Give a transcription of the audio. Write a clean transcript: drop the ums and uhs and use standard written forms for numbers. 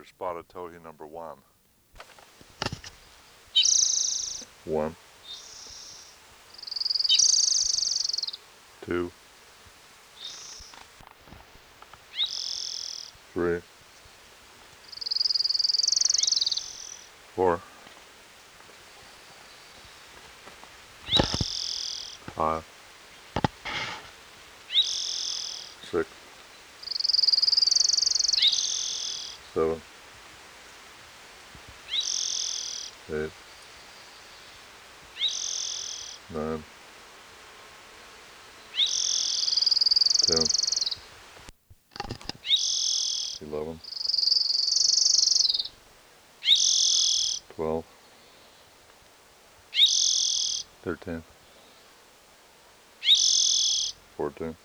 for spotted towhee number 1. 1, 2, 3, 4, 5, 6, 7, 8, 9, 10, 11, 12, 13, 14,